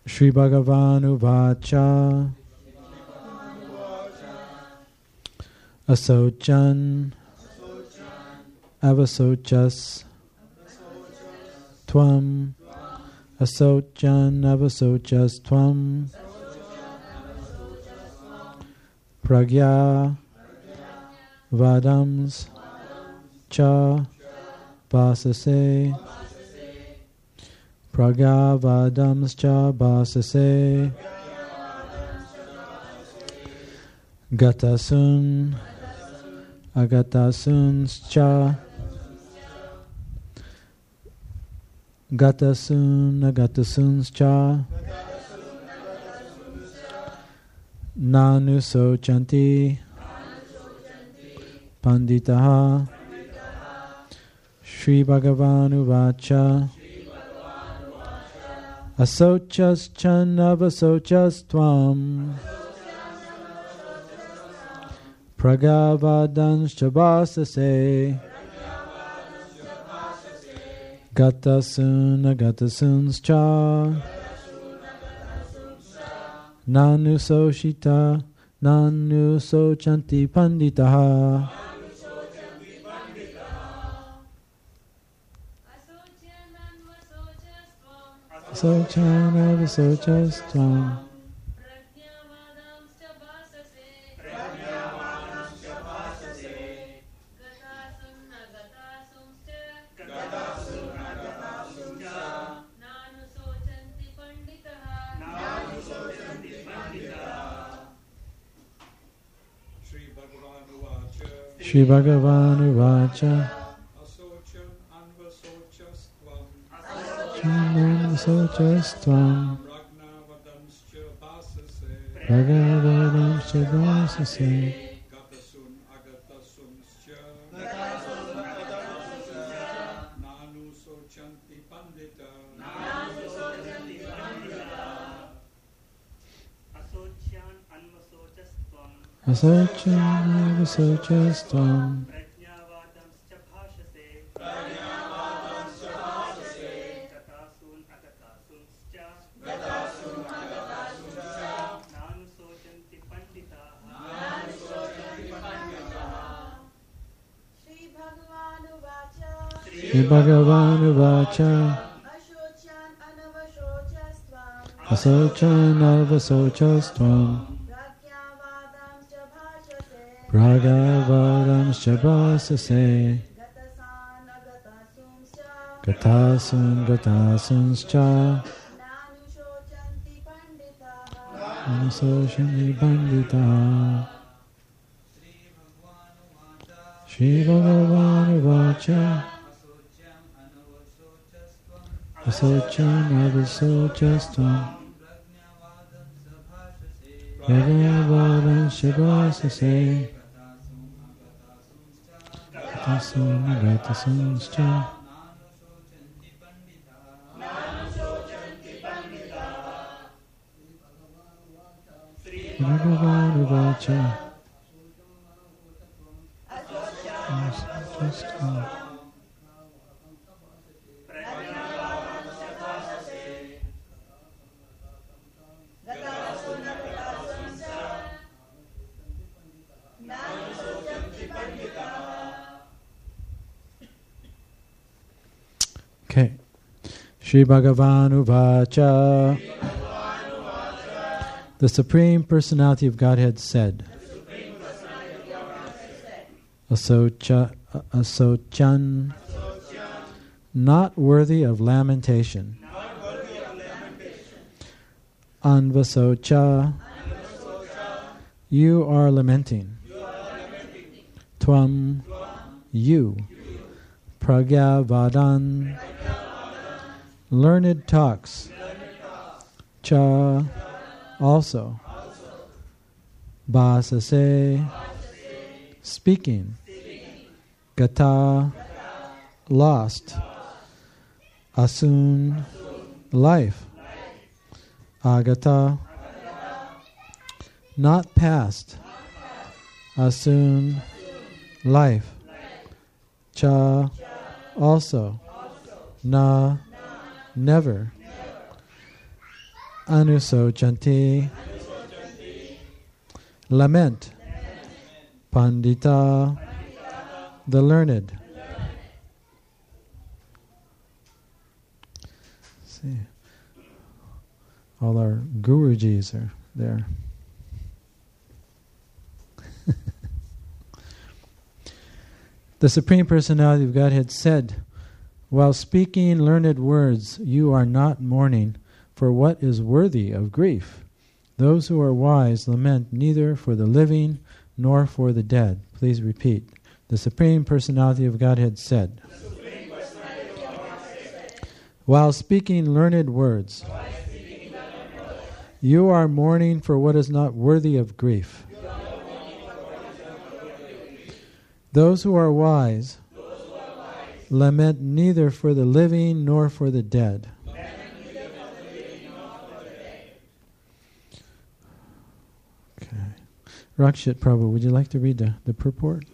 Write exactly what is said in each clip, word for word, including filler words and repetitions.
Shri Bhagavan Uvacha Asochan Avasochas Tvam Asochan Avasochas Tvam Pragya Vadams Cha Vasase Pragya Vadams Cha Vasase Gatasun Agatasun Cha Gatasun Agatasun Cha Nanu Sochanti Panditaha Shri Bhagavan Uvacha Asochas chan avasochas tvam Pragavadans chabasase Gatasun agatasun cha Nanu soshita Nanu sochanti panditaha Asochan avasochas tvam Shri Bhagavan Uvacha Asochan Tvam Pragavadamscha Vasase Asochan avasochas tvam Shri Bhagavan Uvacha Asochan avasochas tvam Pragavadamscha vasase Gatasun Gatasungscha Anusochanti pandita Shri Bhagavan Uvacha Asochan avasochas tvam Pragavadamscha vasase Gatasun Gatasungscha Bhagavan Uvacha Okay. Shri Bhagavan Uvacha. The Supreme Personality of Godhead said, Asocha, Asochan, not worthy of lamentation. Anvasocha, you are lamenting. Tvam, you. Pragyavadan, learned talks. Cha, also. Basase, speaking. Gata, lost. Asun, life. Agata, not past. Asun, life. Cha, also. Na, never. Anusochanti. Lament. Pandita. The learned. See, all our Gurujis are there. The Supreme Personality of Godhead said, while speaking learned words, you are not mourning for what is worthy of grief. Those who are wise lament neither for the living nor for the dead. Please repeat. The Supreme Personality of Godhead said, while speaking learned words, you are mourning for what is not worthy of grief. Those who are wise lament neither for the living nor for the dead. Okay. Rakshit Prabhu, would you like to read the, the purport?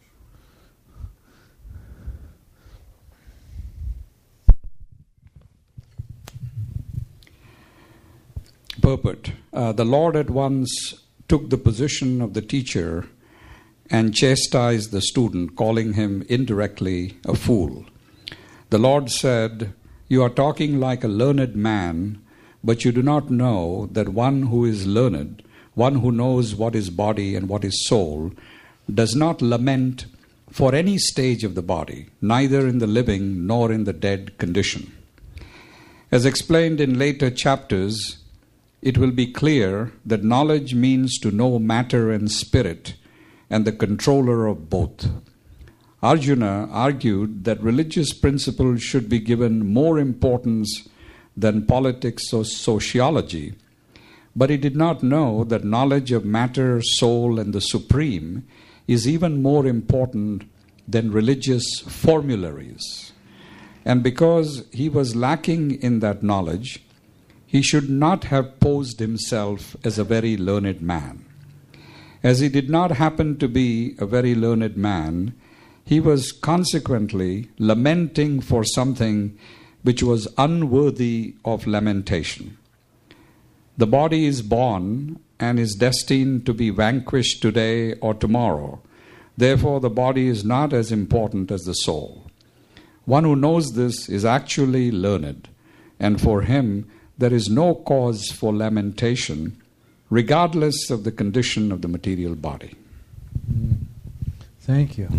Purport. Uh, the Lord at once took the position of the teacher and chastised the student, calling him indirectly a fool. The Lord said, you are talking like a learned man, but you do not know that one who is learned, one who knows what is body and what is soul, does not lament for any stage of the body, neither in the living nor in the dead condition. As explained in later chapters, it will be clear that knowledge means to know matter and spirit, and the controller of both. Arjuna argued that religious principles should be given more importance than politics or sociology, but he did not know that knowledge of matter, soul, and the supreme is even more important than religious formularies. And because he was lacking in that knowledge, he should not have posed himself as a very learned man. As he did not happen to be a very learned man, he was consequently lamenting for something which was unworthy of lamentation. The body is born and is destined to be vanquished today or tomorrow. Therefore, the body is not as important as the soul. One who knows this is actually learned, and for him there is no cause for lamentation, regardless of the condition of the material body. Mm. Thank you.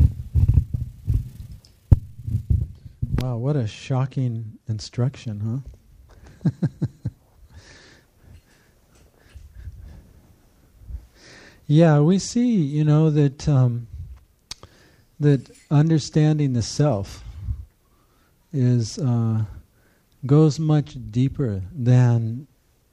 Wow, what a shocking instruction, huh? Yeah, we see, you know, that um, that understanding the self is uh, goes much deeper than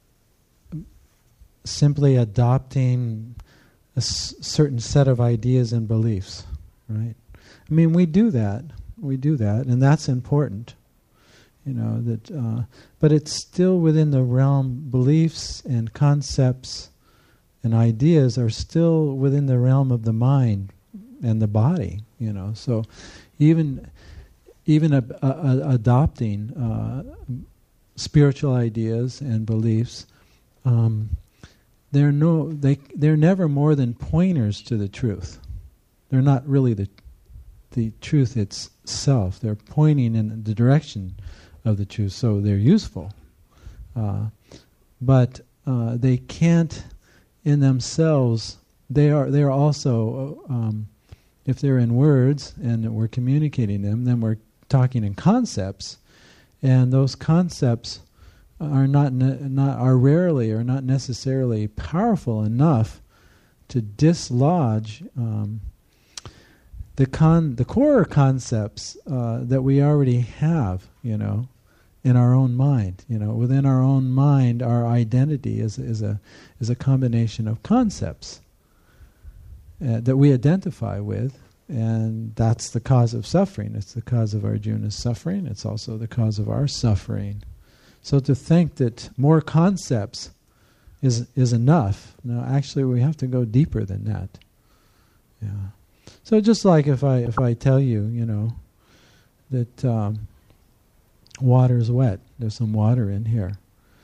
simply adopting a s- certain set of ideas and beliefs, right? I mean, we do that, we do that, and that's important, you know. That, uh, but it's still within the realm. Beliefs and concepts and ideas are still within the realm of the mind and the body, you know. So, even even a, a, a adopting uh, spiritual ideas and beliefs. Um, They're no, they they're never more than pointers to the truth. They're not really the the truth itself. They're pointing in the direction of the truth, so they're useful. Uh, but uh, they can't, in themselves, they are they are also, um, if they're in words and we're communicating them, then we're talking in concepts, and those concepts are not ne- not are rarely or not necessarily powerful enough to dislodge um, the con the core concepts uh, that we already have, you know, in our own mind. You know, within our own mind, our identity is is a is a combination of concepts uh, that we identify with, and that's the cause of suffering. It's the cause of Arjuna's suffering. It's also the cause of our suffering. So to think that more concepts is is enough, no, actually we have to go deeper than that. Yeah. So just like if I if I tell you, you know, that um, water is wet, there's some water in here.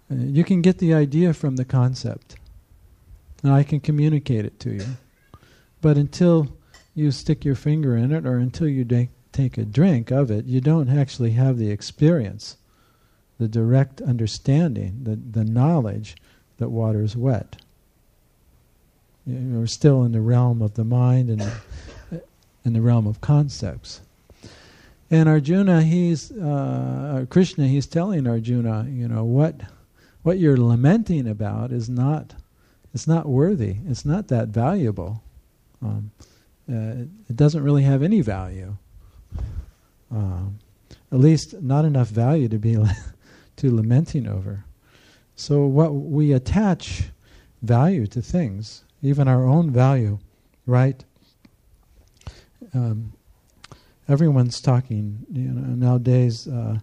Uh, you can get the idea from the concept, and I can communicate it to you. But until you stick your finger in it, or until you da- take a drink of it, you don't actually have the experience, the direct understanding, the, the knowledge that water is wet. You're still in the realm of the mind and in the realm of concepts. And Arjuna, he's uh, Krishna, he's telling Arjuna, you know, what what you're lamenting about is not, it's not worthy. It's not that valuable. Um, uh, it doesn't really have any value. Um, at least not enough value to be to lamenting over. So what we attach value to things, even our own value, right? Um, everyone's talking, you know, nowadays. Uh,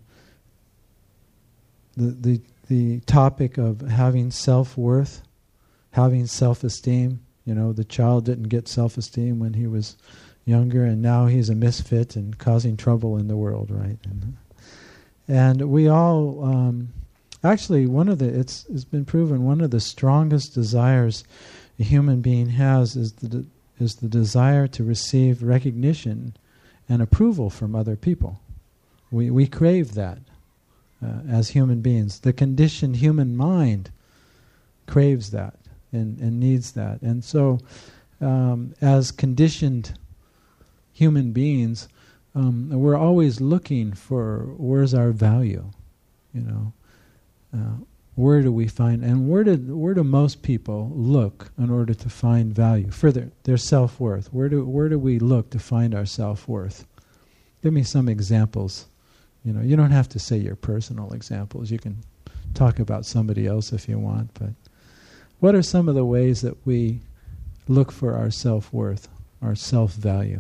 the the the topic of having self-worth, having self-esteem. You know, the child didn't get self-esteem when he was younger, and now he's a misfit and causing trouble in the world, right? And, and we all, um, actually, one of the it's it's been proven one of the strongest desires a human being has is the de- is the desire to receive recognition and approval from other people. We we crave that uh, as human beings. The conditioned human mind craves that and, and needs that. And so, um, as conditioned human beings, um, we're always looking for where's our value, you know. Uh, where do we find, and where do where do most people look in order to find value for their, their self-worth? Where do where do we look to find our self-worth? Give me some examples. You know, you don't have to say your personal examples. You can talk about somebody else if you want. But what are some of the ways that we look for our self-worth, our self-value?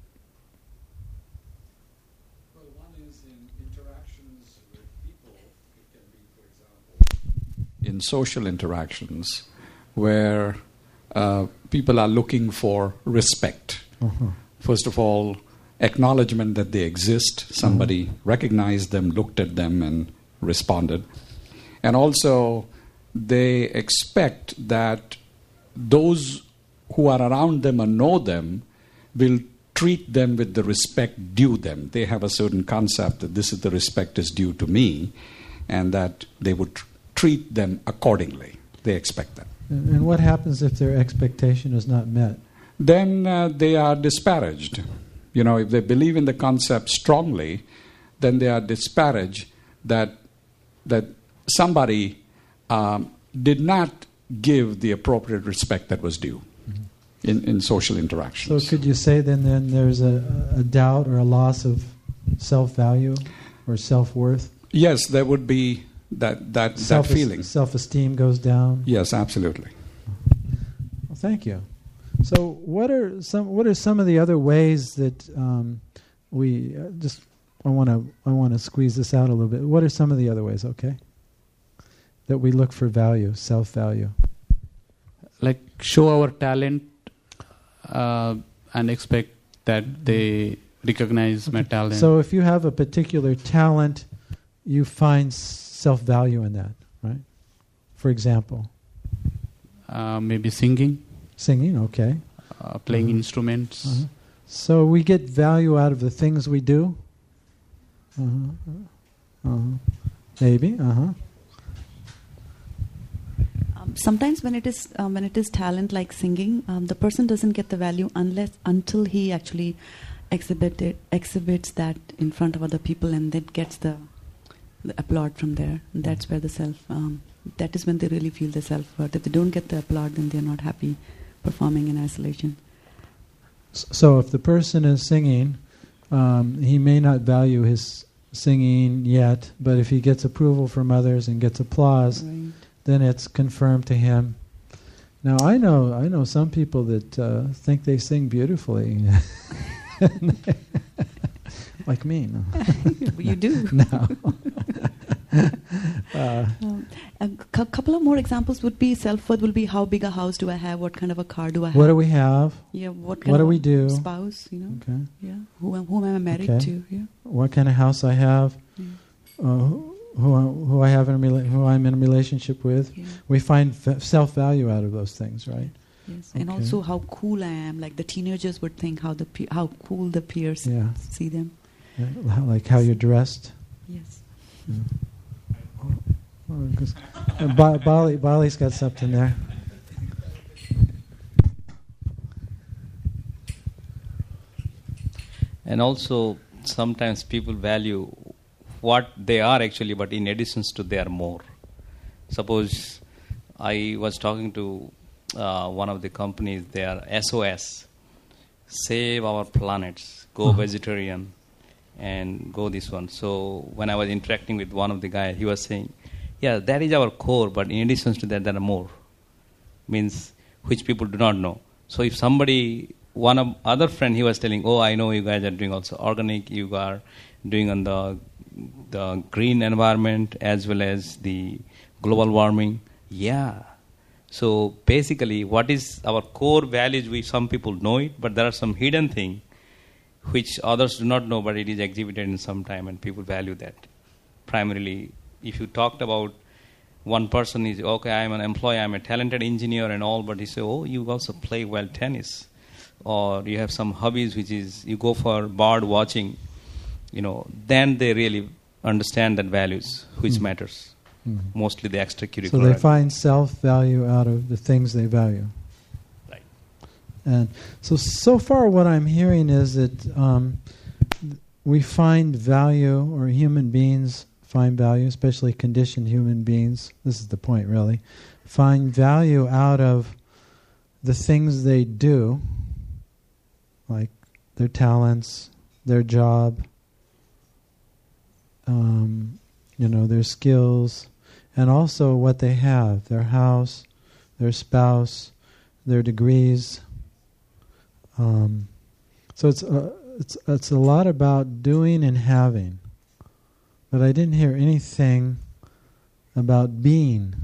In social interactions where uh, people are looking for respect. Uh-huh. First of all, acknowledgement that they exist. Somebody uh-huh. recognized them, looked at them, and responded. And also, they expect that those who are around them and know them will treat them with the respect due them. They have a certain concept that this is the respect is due to me, and that they would tr- treat them accordingly. They expect that. And what happens if their expectation is not met? Then uh, they are disparaged. You know, if they believe in the concept strongly, then they are disparaged that that somebody um, did not give the appropriate respect that was due mm-hmm. in, in social interactions. So could you say then, then there's a, a doubt or a loss of self-value or self-worth? Yes, there would be that that, Self- that feeling. Self-esteem goes down? Yes, absolutely. Well, thank you. So what are some what are some of the other ways that um, we uh, just I want to I want to squeeze this out a little bit. What are some of the other ways, okay? That we look for value, self-value. Like show our talent uh, and expect that they recognize okay. my talent. So if you have a particular talent, you find self-value in that, right? For example, uh, maybe singing. Singing, okay. Uh, playing uh-huh. instruments. Uh-huh. So we get value out of the things we do? Uh-huh. Uh-huh. Maybe, uh-huh. Um, sometimes when it is um, when it is talent like singing, um, the person doesn't get the value unless until he actually exhibited, exhibits that in front of other people and then gets the, the applaud from there. And that's where the self, um, that is when they really feel the self-worth. If they don't get the applaud, then they're not happy performing in isolation. So if the person is singing, um, he may not value his singing yet, but if he gets approval from others and gets applause, right. then it's confirmed to him. Now I know I know some people that uh, think they sing beautifully, like me. No. You do. No. uh, um, a cu- couple of more examples would be self-worth will be how big a house do I have, what kind of a car do I have, what do we have, yeah, what kind what of do we do, spouse, you know, okay, yeah, who am, whom am I married okay. to, yeah, what kind of house I have, yeah. uh, who I, who I have in a rela- who I'm in a relationship with. Yeah. We find f- self-value out of those things, right? Yes, Okay. and also how cool I am. Like the teenagers would think how the pe- how cool the peers Yeah. see them. Uh, Like how you're dressed. Yes. Yeah. Oh, 'cause- uh, ba- Bali, Bali's got something there. And also, sometimes people value what they are actually, but in addition to they are more. Suppose I was talking to uh, one of the companies, they are S O S, save our planets, go Uh-huh. vegetarian, and go this one. So when I was interacting with one of the guys, he was saying, yeah, that is our core, but in addition to that, there are more. Means which people do not know. So if somebody, one of other friend, he was telling, oh, I know you guys are doing also organic, you are doing on the the green environment as well as the global warming. Yeah. So basically, what is our core values? We some people know it, but there are some hidden thing which others do not know, but it is exhibited in some time, and people value that. Primarily, if you talked about one person is, okay, I'm an employee, I'm a talented engineer and all, but he say, oh, you also play well tennis. Or you have some hobbies, which is you go for bird watching, you know, then they really understand that values, which Mm. matters. Mm. Mostly the extracurricular. So they find self-value out of the things they value. Right. And so, so far what I'm hearing is that um, th- we find value, or human beings find value, especially conditioned human beings, this is the point really, find value out of the things they do, like their talents, their job, um, you know, their skills, and also what they have, their house, their spouse, their degrees. Um, so it's uh, it's it's a lot about doing and having, but I didn't hear anything about being,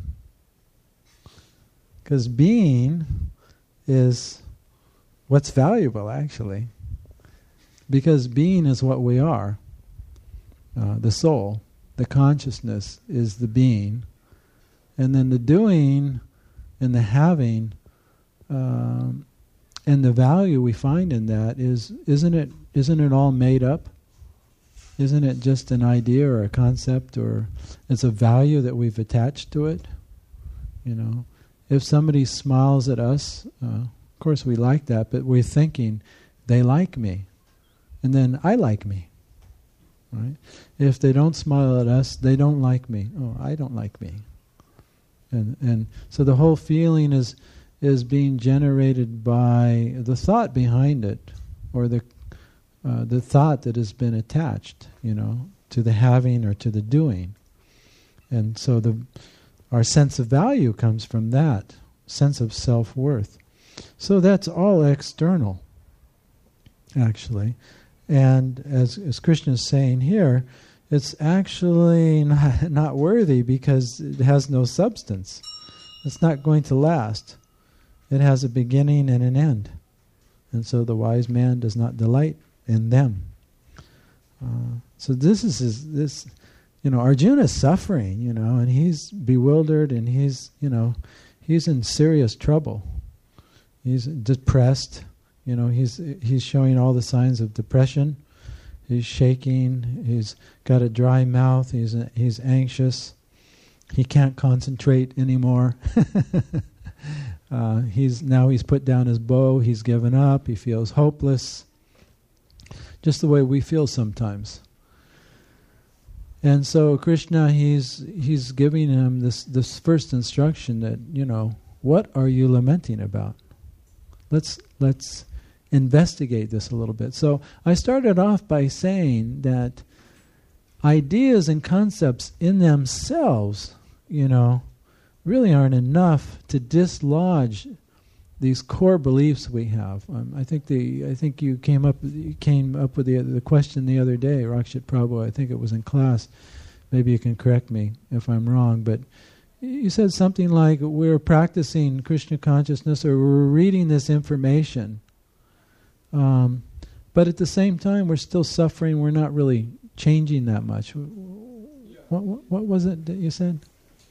because being is what's valuable actually, because being is what we are. Uh, the soul, the consciousness is the being, and then the doing and the having um, and the value we find in that is isn't it isn't it all made up? Isn't it just an idea or a concept, or it's a value that we've attached to it? You know, if somebody smiles at us, uh, of course we like that, but we're thinking they like me, and then I like me. Right? If they don't smile at us, they don't like me. Oh, I don't like me. And and so the whole feeling is is being generated by the thought behind it, or the uh, the thought that has been attached, you know, to the having or to the doing. And so the our sense of value comes from that sense of self-worth. So that's all external, actually. And as, as Krishna is saying here, it's actually not, not worthy because it has no substance. It's not going to last. It has a beginning and an end. And so the wise man does not delight in them. Uh, so this is his, this, you know, Arjuna is suffering, you know, and he's bewildered and he's, you know, he's in serious trouble. He's depressed. You know, he's he's showing all the signs of depression. He's shaking. He's got a dry mouth. He's he's anxious. He can't concentrate anymore. uh, he's now he's put down his bow. He's given up. He feels hopeless. Just the way we feel sometimes. And so Krishna, he's he's giving him this this first instruction that, you know, what are you lamenting about? Let's let's. investigate this a little bit. So I started off by saying that ideas and concepts in themselves, you know, really aren't enough to dislodge these core beliefs we have. Um, I think the I think you came up you came up with the the question the other day, Rakshit Prabhu. I think it was in class. Maybe you can correct me if I'm wrong, but you said something like we're practicing Krishna consciousness, or we're reading this information. Um, but at the same time, we're still suffering. We're not really changing that much. Yeah, What, what, what was it that you said?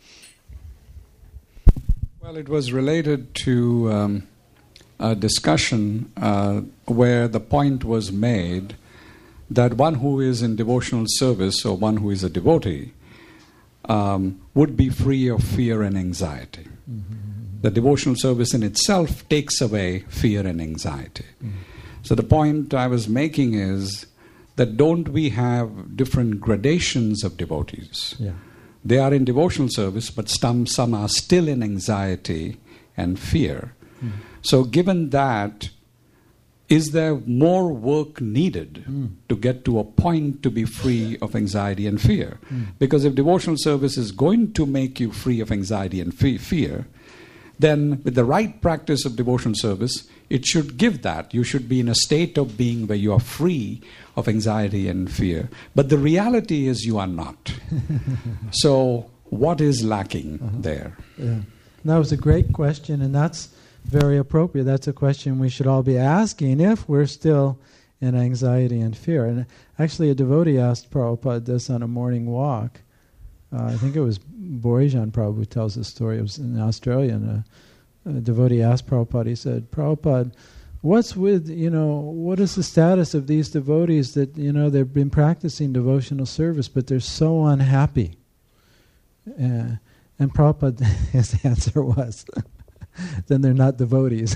Well, it was related to um, a discussion uh, where the point was made that one who is in devotional service or one who is a devotee um, would be free of fear and anxiety. Mm-hmm. The devotional service in itself takes away fear and anxiety. Mm-hmm. So the point I was making is that don't we have different gradations of devotees? Yeah. They are in devotional service, but some, some are still in anxiety and fear. Mm. So given that, is there more work needed mm. to get to a point to be free of anxiety and fear? Mm. Because if devotional service is going to make you free of anxiety and fe- fear, then with the right practice of devotional service, it should give that. You should be in a state of being where you are free of anxiety and fear. But the reality is you are not. So what is lacking uh-huh. there? Yeah. That was a great question, and that's very appropriate. That's a question we should all be asking if we're still in anxiety and fear. And actually a devotee asked Prabhupada this on a morning walk. Uh, I think it was Borijan Prabhu who tells this story. It was in Australia, and a, a devotee asked Prabhupada, he said, Prabhupada, what's with, you know, what is the status of these devotees that, you know, they've been practicing devotional service, but they're so unhappy? Uh, and Prabhupada, his answer was, then they're not devotees.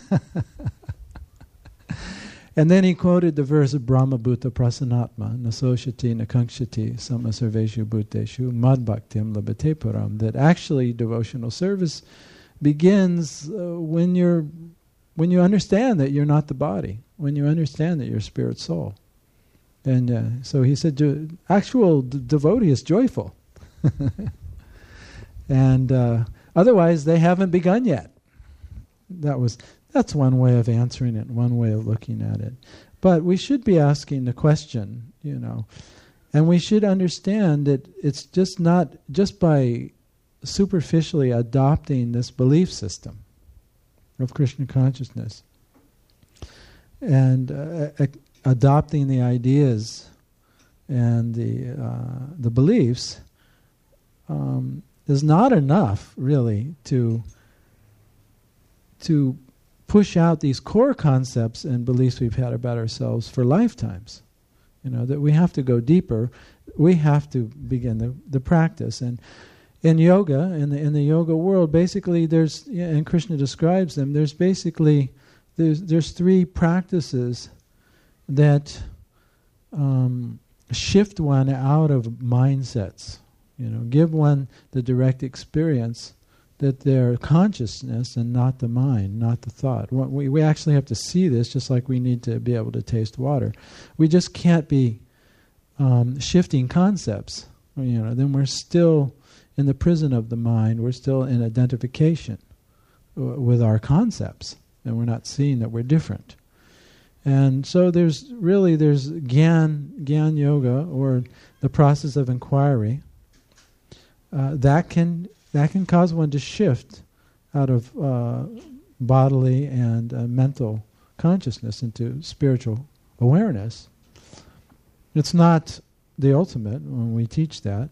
And then he quoted the verse of Brahma Bhuta Prasanatma, Nasoshati Nakangshati Samasarveshu Bhuteshu Madbhaktim Labhate Param, that actually devotional service begins uh, when you're when you understand that you're not the body, when you understand that you're spirit soul. And uh, so he said, actual d- devotee is joyful. And uh, otherwise they haven't begun yet. That was... That's one way of answering it, one way of looking at it. But we should be asking the question, you know, and we should understand that it's just not, just by superficially adopting this belief system of Krishna consciousness and uh, uh, adopting the ideas and the uh, the beliefs um, is not enough, really, to to push out these core concepts and beliefs we've had about ourselves for lifetimes. You know, that we have to go deeper. We have to begin the, the practice. And in yoga, in the in the yoga world, basically there's, and Krishna describes them, there's basically, there's there's three practices that um, shift one out of mindsets. You know, give one the direct experience that they're consciousness and not the mind, not the thought. We we actually have to see this, just like we need to be able to taste water. We just can't be um, shifting concepts. You know, then we're still in the prison of the mind. We're still in identification w- with our concepts, and we're not seeing that we're different. And so there's really there's Gyan Gyan Yoga, or the process of inquiry, uh, that can. That can cause one to shift out of uh, bodily and uh, mental consciousness into spiritual awareness. It's not the ultimate when we teach that.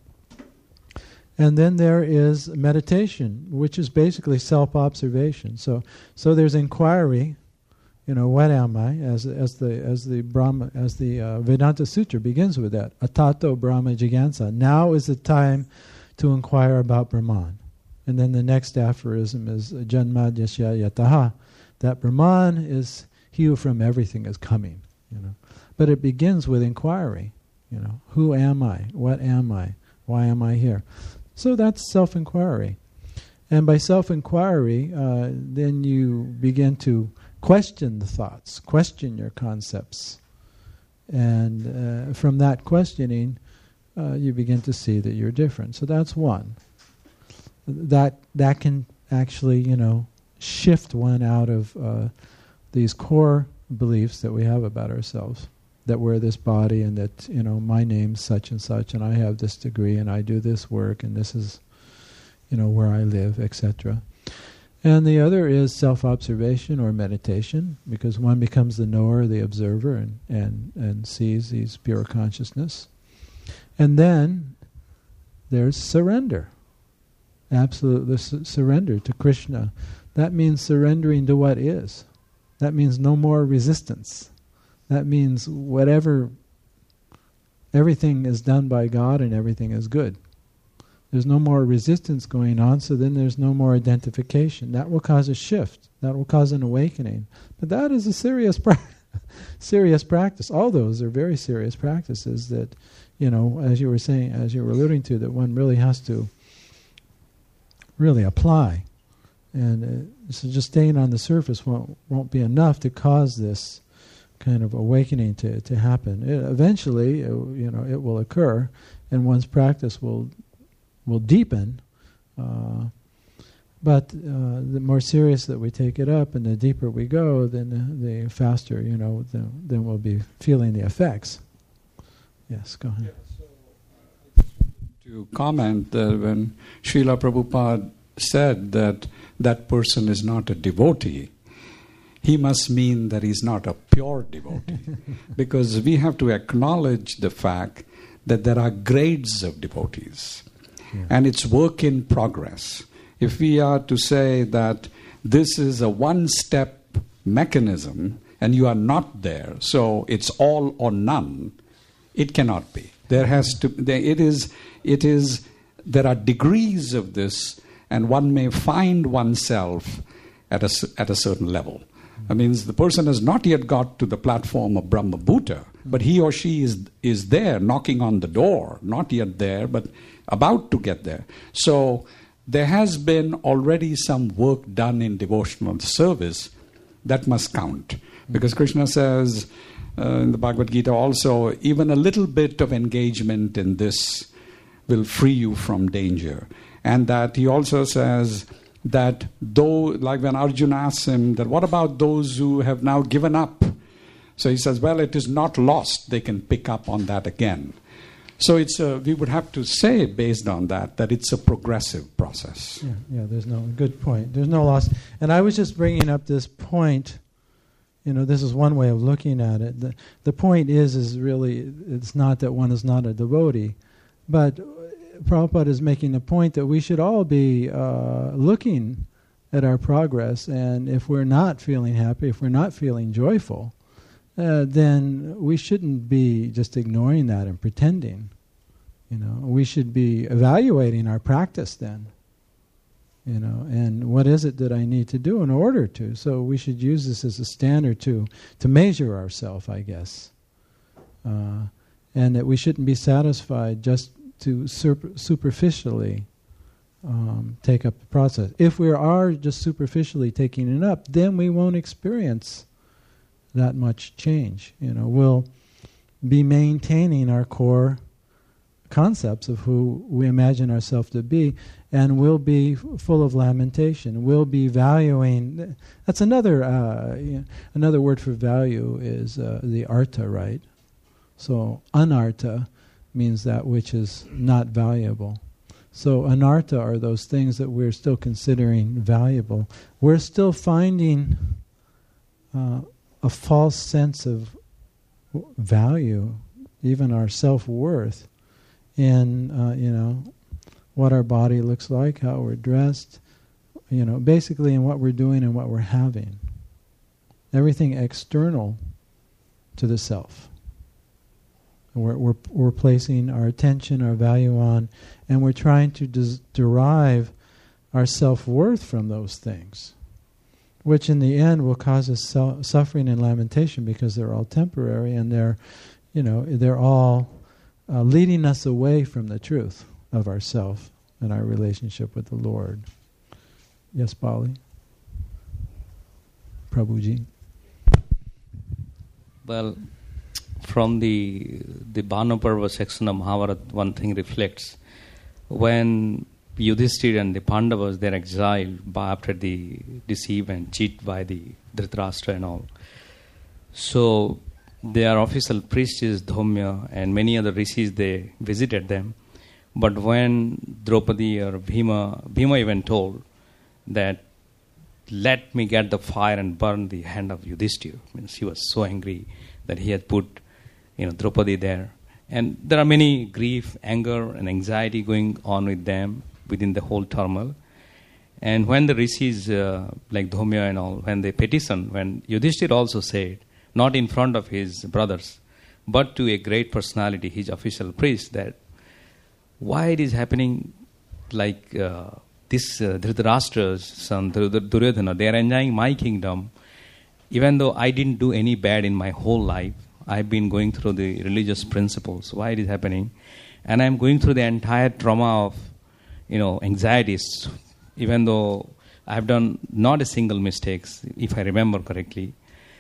And then there is meditation, which is basically self-observation. So, so there's inquiry. You know, what am I? As as the as the Brahma as the uh, Vedanta Sutra begins with that. Atato Brahma Jigansa. Now is the time to inquire about Brahman. And then the next aphorism is Janmadhyasya Yataha. That Brahman is he who from everything is coming. You know, but it begins with inquiry. You know, who am I? What am I? Why am I here? So that's self-inquiry. And by self-inquiry, uh, then you begin to question the thoughts, question your concepts. And uh, from that questioning, uh, you begin to see that you're different. So that's one. That that can actually, you know, shift one out of uh, these core beliefs that we have about ourselves. That we're this body, and that, you know, my name's such and such, and I have this degree, and I do this work, and this is, you know, where I live, et cetera. And the other is self-observation or meditation, because one becomes the knower, the observer, and, and, and sees these pure consciousness. And then there's surrender. Absolute su- surrender to Krishna. That means surrendering to what is. That means no more resistance. That means whatever, everything is done by God and everything is good. There's no more resistance going on, so then there's no more identification. That will cause a shift. That will cause an awakening. But that is a serious pra- serious practice. All those are very serious practices that, you know, as you were saying, as you were alluding to, that one really has to really apply. And uh, so just staying on the surface won't won't be enough to cause this kind of awakening to, to happen. It, eventually, it, you know, it will occur, and one's practice will will deepen. Uh, but uh, the more serious that we take it up, and the deeper we go, then uh, the faster, you know, the, then we'll be feeling the effects. Yes, go ahead. Yeah, so, uh, I just wanted to comment that when Srila Prabhupada said that that person is not a devotee, he must mean that he's not a pure devotee. Because we have to acknowledge the fact that there are grades of devotees. Yeah. And it's work in progress. If we are to say that this is a one-step mechanism and you are not there, so it's all or none, it cannot be. There has to. There, it is. It is. There are degrees of this, and one may find oneself at a at a certain level. That means the person has not yet got to the platform of Brahma Bhuta, but he or she is is there, knocking on the door, not yet there, but about to get there. So there has been already some work done in devotional service that must count. Because Krishna says uh, in the Bhagavad Gita also, even a little bit of engagement in this will free you from danger. And that he also says that though, like when Arjuna asks him, that what about those who have now given up? So he says, well, it is not lost. They can pick up on that again. So it's a, we would have to say, based on that, that it's a progressive process. Yeah, yeah, there's no, good point. There's no loss. And I was just bringing up this point, you know, this is one way of looking at it. The, the point is, is really, it's not that one is not a devotee, but Prabhupada is making the point that we should all be uh, looking at our progress, and if we're not feeling happy, if we're not feeling joyful, uh, then we shouldn't be just ignoring that and pretending. You know, we should be evaluating our practice then. You know, and what is it that I need to do in order to? So we should use this as a standard to to measure ourselves, I guess, uh, and that we shouldn't be satisfied just to super, superficially um, take up the process. If we are just superficially taking it up, then we won't experience that much change. You know, we'll be maintaining our core concepts of who we imagine ourselves to be, and we'll be f- full of lamentation. We'll be valuing. That's another uh, you know, another word for value is uh, the artha, right? So anartha means that which is not valuable. So anartha are those things that we're still considering valuable. We're still finding uh, a false sense of value, even our self-worth, in uh, you know, what our body looks like, how we're dressed, you know, basically in what we're doing and what we're having. Everything external to the self. We're, we're, we're placing our attention, our value on, and we're trying to des- derive our self-worth from those things, which in the end will cause us su- suffering and lamentation because they're all temporary and they're, you know, they're all uh, leading us away from the truth of ourself and our relationship with the Lord. Yes, Bali? Prabhuji? Well, from the the Bhanu section of Mahabharata, one thing reflects when Yudhishthira and the Pandavas, they're exiled by, after the deceive and cheat by the Dhritarashtra and all. So their official priest is Dhaumya and many other rishis, they visited them. But when Draupadi or Bhima, Bhima even told that, let me get the fire and burn the hand of Yudhishthira. Means he was so angry that he had put, you know, Draupadi there. And there are many grief, anger, and anxiety going on with them within the whole turmoil. And when the rishis, uh, like Dhaumya and all, when they petition, when Yudhishthira also said, not in front of his brothers, but to a great personality, his official priest, that why it is happening like uh, this uh, Dhritarashtra's son, Duryodhana, they are enjoying my kingdom, even though I didn't do any bad in my whole life. I've been going through the religious principles. Why it is happening? And I'm going through the entire trauma of, you know, anxieties, even though I've done not a single mistakes, if I remember correctly.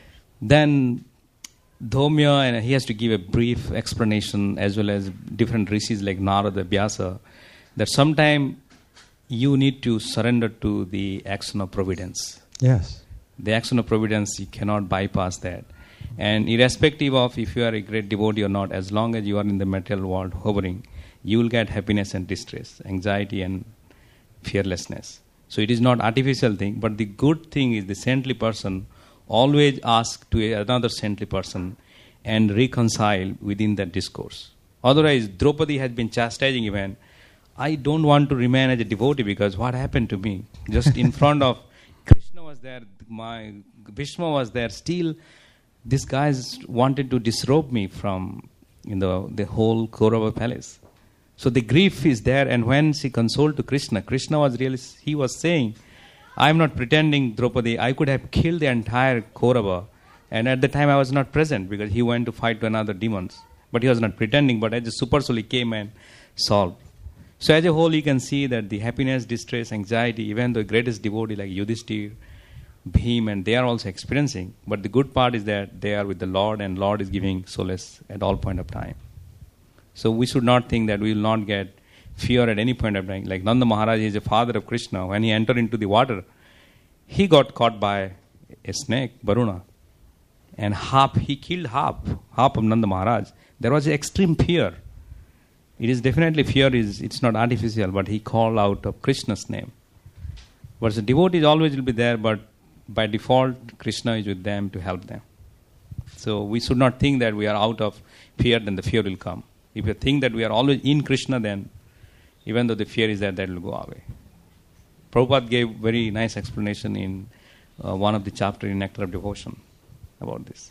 Then Dhaumya, and he has to give a brief explanation, as well as different rishis like Narada, Vyasa, that sometime you need to surrender to the action of providence. Yes. The action of providence, you cannot bypass that. And irrespective of if you are a great devotee or not, as long as you are in the material world hovering, you will get happiness and distress, anxiety and fearlessness. So it is not artificial thing, but the good thing is the saintly person always ask to another saintly person and reconcile within that discourse. Otherwise, Draupadi has been chastising even, I don't want to remain as a devotee because what happened to me? Just in front of Krishna was there, my Bhishma was there, still these guys wanted to disrobe me from, you know, the whole Kaurava palace. So the grief is there, and when she consoled to Krishna, Krishna was really, he was saying, I am not pretending, Draupadi, I could have killed the entire Kaurava, and at the time I was not present because he went to fight to another demons. But he was not pretending, but as a super soul he came and solved. So as a whole you can see that the happiness, distress, anxiety, even the greatest devotee like Yudhishthira, Bhim, and they are also experiencing. But the good part is that they are with the Lord, and Lord is giving solace at all point of time. So we should not think that we will not get fear at any point of time. Like Nanda Maharaj is a father of Krishna. When he entered into the water, he got caught by a snake, Varuna. And half, he killed half, half of Nanda Maharaj. There was extreme fear. It is definitely fear, is it's not artificial, but he called out of Krishna's name. But the devotees always will be there, but by default, Krishna is with them to help them. So we should not think that we are out of fear, then the fear will come. If you think that we are always in Krishna, then even though the fear is there, that will go away. Prabhupada gave very nice explanation in uh, one of the chapters in Nectar of Devotion about this.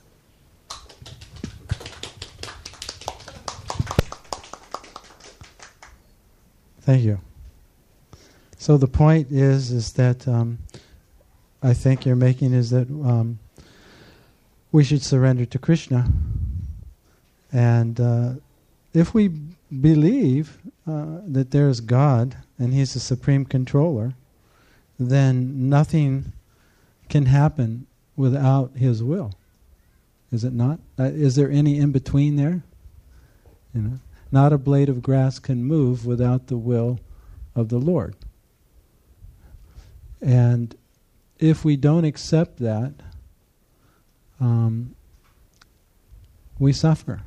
Thank you. So the point is, is that um, I think you're making is that um, we should surrender to Krishna, and uh, if we believe uh, that there is God and He's the supreme controller, then nothing can happen without His will. Is it not? Uh, is there any in between there? You know, not a blade of grass can move without the will of the Lord. And if we don't accept that, um, we suffer.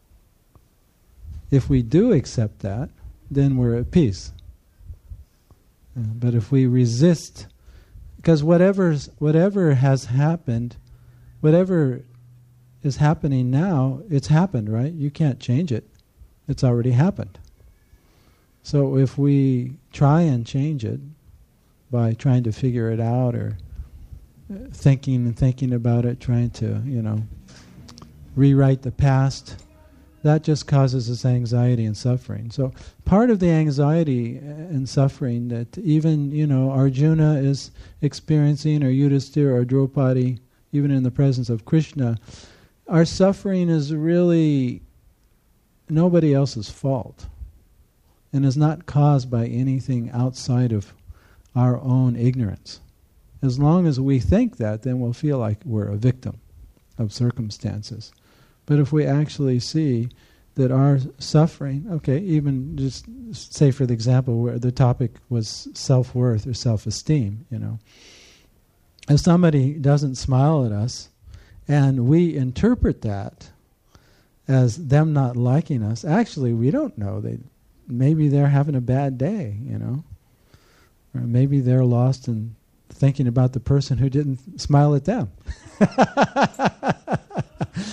If we do accept that, then we're at peace. Uh, but if we resist, because whatever's, whatever has happened, whatever is happening now, it's happened, right? You can't change it. It's already happened. So if we try and change it by trying to figure it out, or thinking and thinking about it, trying to, you know, rewrite the past, that just causes us anxiety and suffering. So part of the anxiety and suffering that even, you know, Arjuna is experiencing, or Yudhishthira, or Draupadi, even in the presence of Krishna, our suffering is really nobody else's fault, and is not caused by anything outside of our own ignorance. As long as we think that, then we'll feel like we're a victim of circumstances. But if we actually see that our suffering, okay, even just say for the example where the topic was self-worth or self-esteem, you know. If somebody doesn't smile at us and we interpret that as them not liking us, actually we don't know. They, maybe they're having a bad day, you know. Or maybe they're lost in thinking about the person who didn't smile at them.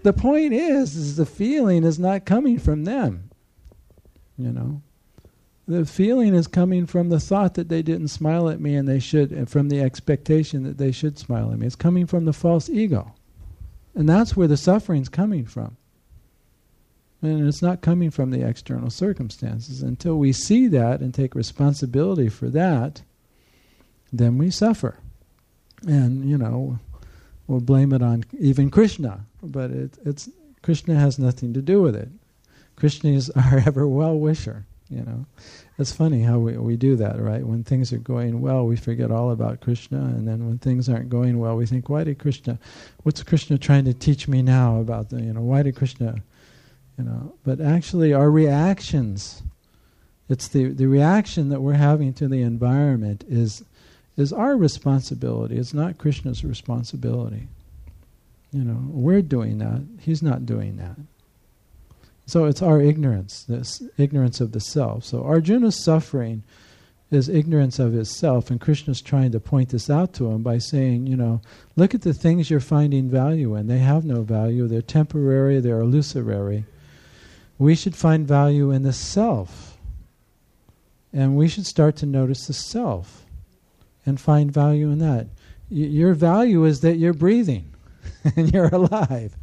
the point is, is the feeling is not coming from them. You know, the feeling is coming from the thought that they didn't smile at me and they should, and from the expectation that they should smile at me. It's coming from the false ego. And that's where the suffering's coming from. And it's not coming from the external circumstances. Until we see that and take responsibility for that, then we suffer. And, you know, we'll blame it on even Krishna. But it, it's Krishna has nothing to do with it. Krishna is our ever well-wisher, you know. It's funny how we, we do that, right? When things are going well, we forget all about Krishna. And then when things aren't going well, we think, why did Krishna, what's Krishna trying to teach me now about the, you know, why did Krishna... You know, but actually our reactions, it's the, the reaction that we're having to the environment is is our responsibility. It's not Krishna's responsibility. You know, we're doing that. He's not doing that. So it's our ignorance, this ignorance of the self. So Arjuna's suffering is ignorance of his self, and Krishna's trying to point this out to him by saying, you know, look at the things you're finding value in. They have no value. They're temporary. They're illusory. We should find value in the self. And we should start to notice the self and find value in that. Y- your value is that you're breathing and you're alive.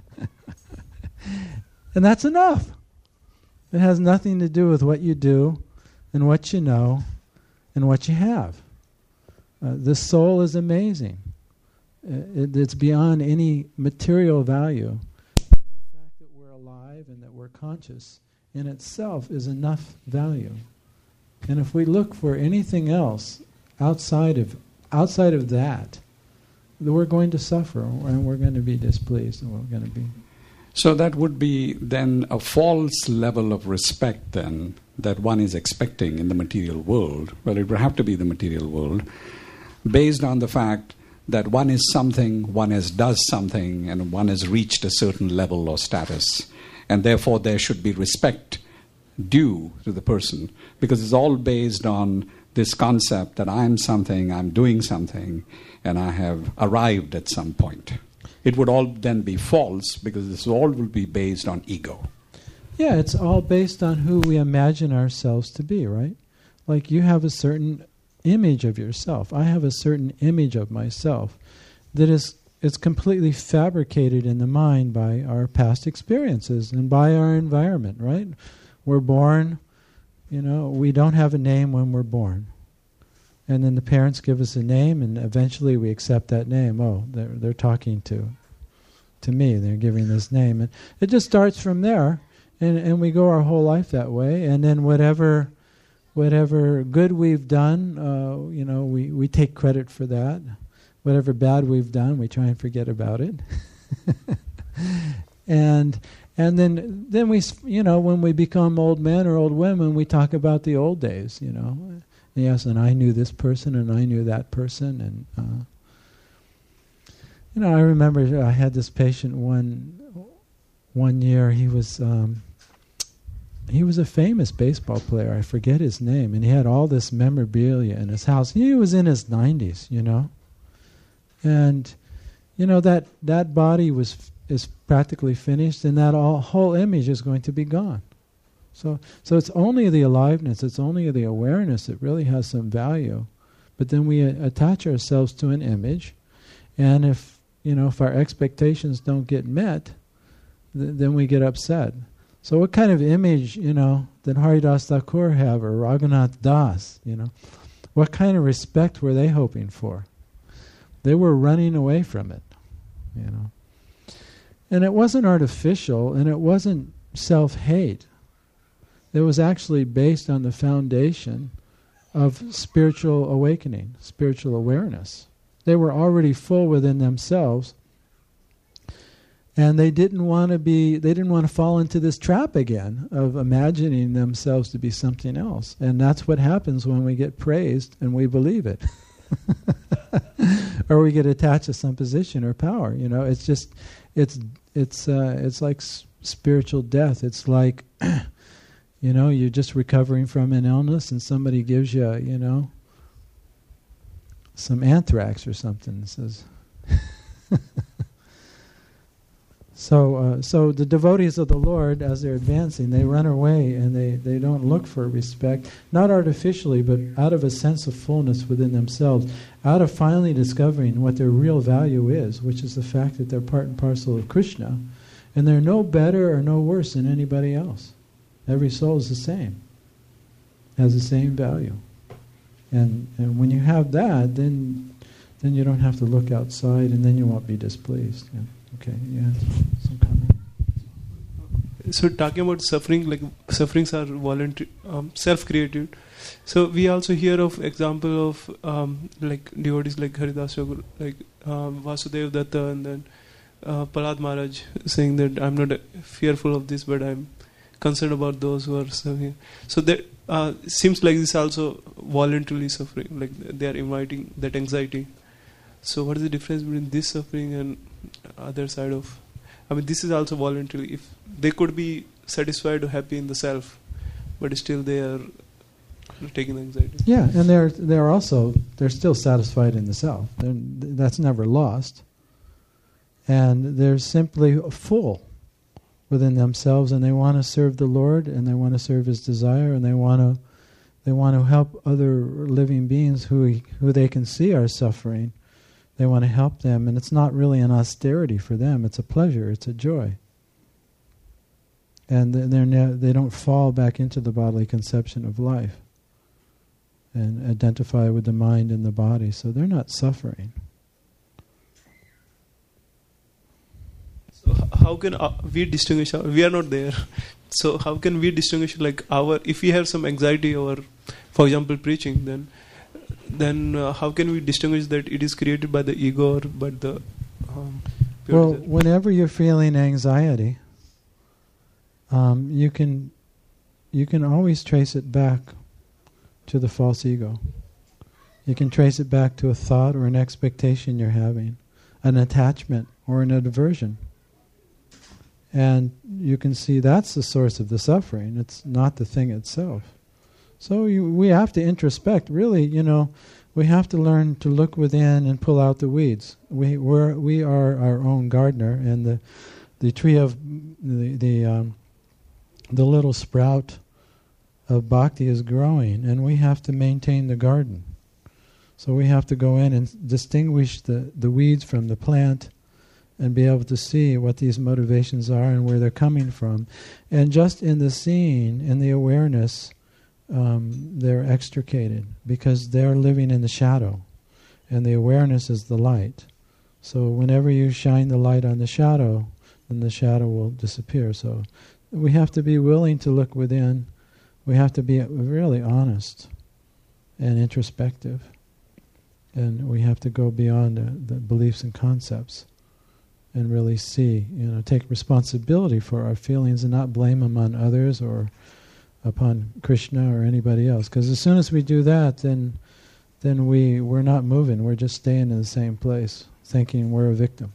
And that's enough. It has nothing to do with what you do and what you know and what you have. Uh, the soul is amazing. Uh, it, it's beyond any material value. And that we're conscious in itself is enough value. And if we look for anything else outside of outside of that, then we're going to suffer and we're going to be displeased and we're going to be. So that would be then a false level of respect then that one is expecting in the material world. Well, it would have to be the material world, based on the fact that one is something, one has does something, and one has reached a certain level or status. And therefore there should be respect due to the person, because it's all based on this concept that I'm something, I'm doing something, and I have arrived at some point. It would all then be false, because this all will be based on ego. Yeah, it's all based on who we imagine ourselves to be, right? Like you have a certain image of yourself. I have a certain image of myself that is it's completely fabricated in the mind by our past experiences and by our environment, right? We're born, you know, we don't have a name when we're born. And then the parents give us a name and eventually we accept that name. Oh, they're they're talking to to me, they're giving this name. And it just starts from there and, and we go our whole life that way. And then whatever whatever good we've done, uh, you know, we, we take credit for that. Whatever bad we've done, we try and forget about it. and and then then we, you know, when we become old men or old women, we talk about the old days, you know. Yes, and I knew this person and I knew that person. And, uh, you know, I remember I had this patient one one year. He was um, he was a famous baseball player. I forget his name. And he had all this memorabilia in his house. He was in his nineties, you know. And, you know, that, that body was is practically finished, and that all, whole image is going to be gone. So so it's only the aliveness, it's only the awareness that really has some value. But then we uh, attach ourselves to an image, and if, you know, if our expectations don't get met, th- then we get upset. So what kind of image, you know, did Haridas Thakur have, or Raghunath Das, you know? What kind of respect were they hoping for? They were running away from it, you know. And it wasn't artificial, and it wasn't self-hate. It was actually based on the foundation of spiritual awakening, spiritual awareness. They were already full within themselves, and they didn't want to be, they didn't want to fall into this trap again of imagining themselves to be something else. And that's what happens when we get praised and we believe it. Or we get attached to some position or power. You know, it's just, it's it's uh, it's like s- spiritual death. It's like, you know, you're just recovering from an illness, and somebody gives you, you know, some anthrax or something. It says, So, uh, so the devotees of the Lord, as they're advancing, they run away and they, they don't look for respect, not artificially, but out of a sense of fullness within themselves, out of finally discovering what their real value is, which is the fact that they're part and parcel of Krishna, and they're no better or no worse than anybody else. Every soul is the same, has the same value. And and when you have that, then then you don't have to look outside, and then you won't be displeased. Yeah. Okay, yeah, some comment. So talking about suffering, like sufferings are voluntary, um, self-created. So we also hear of example of um, like devotees like Haridas Thakur, like um, Vasudev Datta, and then uh, Prahlad Maharaj saying that I'm not uh, fearful of this, but I'm concerned about those who are suffering. So that uh, seems like this also voluntarily suffering, like they are inviting that anxiety. So what is the difference between this suffering and other side of, I mean, this is also voluntary. If they could be satisfied or happy in the self, but still they are taking the anxiety. Yeah, and they're they're also they're still satisfied in the self. They're, that's never lost, and they're simply full within themselves, and they want to serve the Lord, and they want to serve His desire, and they want to they want to help other living beings who who they can see are suffering. They want to help them, and it's not really an austerity for them. It's a pleasure. It's a joy. And they're ne- they don't fall back into the bodily conception of life and identify with the mind and the body. So they're not suffering. So how can uh, we distinguish? Our, we are not there. So how can we distinguish, like our, if we have some anxiety over, for example, preaching, then then uh, how can we distinguish that it is created by the ego or by the um, well, whenever you're feeling anxiety, um, you can you can always trace it back to the false ego. You can trace it back to a thought or an expectation you're having, an attachment or an aversion. And you can see that's the source of the suffering. It's not the thing itself. So you, we have to introspect. Really, you know, we have to learn to look within and pull out the weeds. We we're, we are our own gardener, and the the tree of the the um, the little sprout of bhakti is growing, and we have to maintain the garden. So we have to go in and distinguish the, the weeds from the plant, and be able to see what these motivations are and where they're coming from. And just in the seeing, in the awareness, Um, they're extricated because they're living in the shadow, and the awareness is the light. So whenever you shine the light on the shadow, then the shadow will disappear. So we have to be willing to look within. We have to be really honest and introspective, and we have to go beyond the, the beliefs and concepts and really see, you know, take responsibility for our feelings and not blame them on others or upon Krishna or anybody else. Because as soon as we do that, then then we, we're not moving. We're just staying in the same place, thinking we're a victim.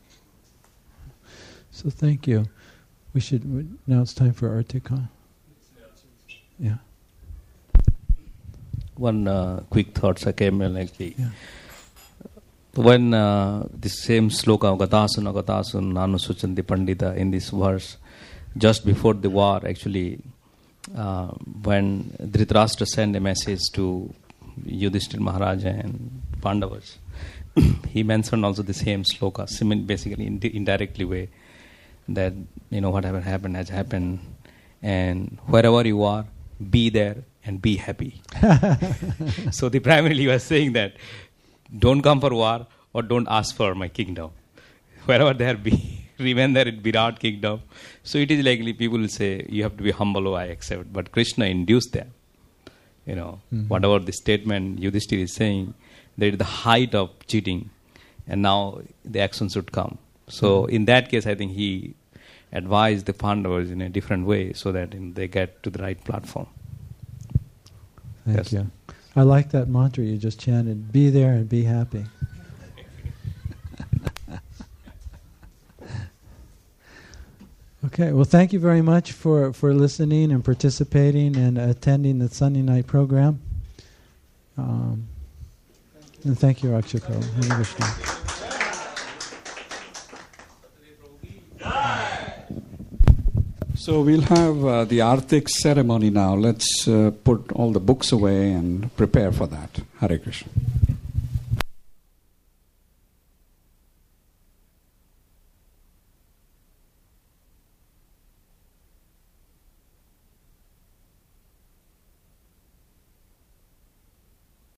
So thank you. We should, now it's time for Artika. Yeah. One uh, quick thoughts I came in like the, yeah. when uh, this same sloka, Gatasun, Gatasun, Nanusuchanti Pandita, in this verse, just before the war, actually, Uh, when Dhritarashtra sent a message to Yudhishthira Maharaja and Pandavas, he mentioned also the same sloka, basically in the indirectly way, that, you know, whatever happened has happened, and wherever you are, be there and be happy. So the primarily was saying that, don't come for war or don't ask for my kingdom. Wherever there be, remain there in Virat kingdom. So it is likely people will say, you have to be humble, oh I accept. But Krishna induced them. You know, mm-hmm. whatever the statement Yudhishthira is saying, that is the height of cheating. And now the action should come. So mm-hmm. in that case, I think he advised the Pandavas in a different way so that in, they get to the right platform. Thank yes. you. I like that mantra you just chanted, be there and be happy. Okay, well, thank you very much for, for listening and participating and attending the Sunday night program. Um, and thank you, Akshay Prabhu. Hare Krishna. So we'll have uh, the Arthik ceremony now. Let's uh, put all the books away and prepare for that. Hare Krishna.